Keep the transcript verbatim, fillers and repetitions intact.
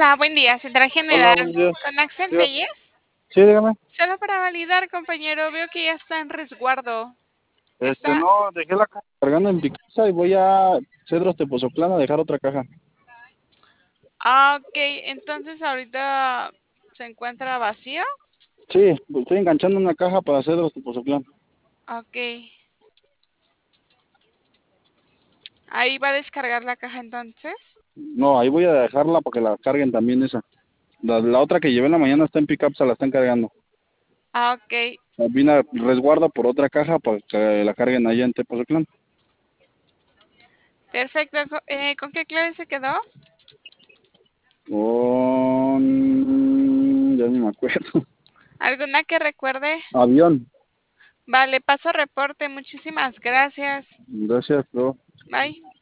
Hola, buen día. Central Hola, General buenos días. con Axel Diga- Telles. Sí, dígame. Solo para validar, compañero, veo que ya está en resguardo. Este, Está. no, dejé la caja cargando en mi casa y voy a Cedros Tepoztlán a dejar otra caja. Ah, ok. Entonces ahorita se encuentra vacía. Sí, estoy enganchando una caja para Cedros Tepoztlán. Ok. Ahí va a descargar la caja entonces. No, ahí voy a dejarla para que la carguen también esa. La, la otra que llevé en la mañana está en pickup, se la están cargando. Ah, ok. Vine a resguarda por otra caja para que la carguen allá en Tepoztlán. Perfecto. Co- eh, ¿con qué clave se quedó? Con... ya ni me acuerdo. ¿Alguna que recuerde? Avión. Vale, paso reporte. Muchísimas gracias. Gracias, bro. Bye.